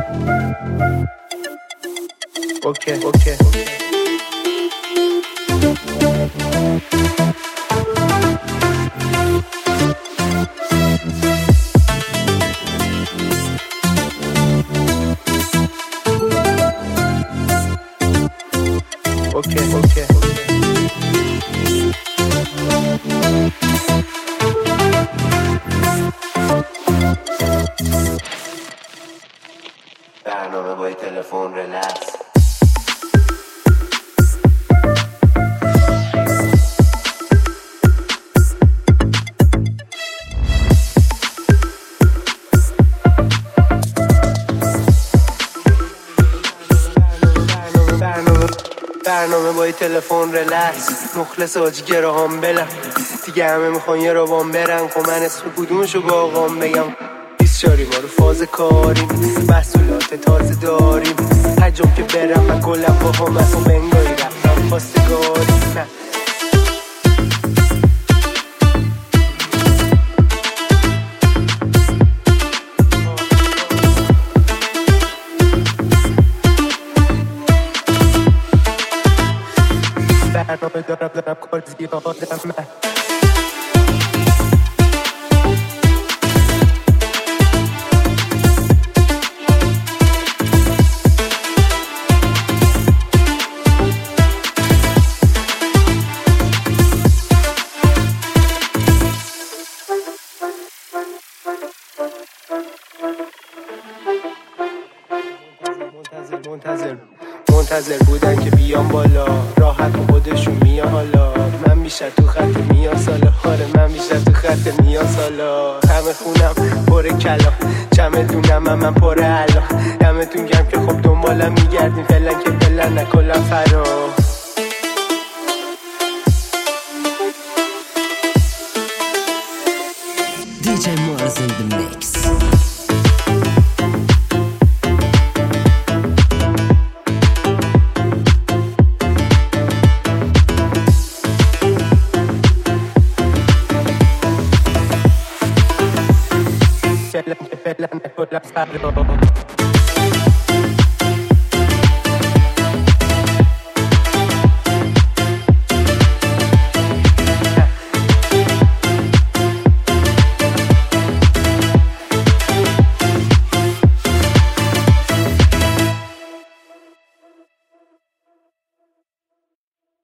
اوکی برنامه با تلفن ریلکس. برنامه با تلفن ریلکس. مخلص آجی گراهام بلم دیگه همه میخوان یه رو وام برن. خب من اسم کدومشو با آقام بگم؟ 24 ما رو فاز کاریم، محصولات تازه داریم. هر جام که برم من کلم با هم از اون بنگایی رفتم خواستگاری. نه برنامه دارم کار زیادم من. منتظر بودن که بیام بالا، راحت و خودشون میان حالا. من بیشتر تو خط میان سالا، آره من بیشتر تو خط میان سالا. همه خونم پر کلا، چمدونم من پر علا. دمتون گرم که خب دنبالم میگردیم، فعلا که فعلا نکلم فرا. DJ Mars in the mix. فعلا نکلم فرا.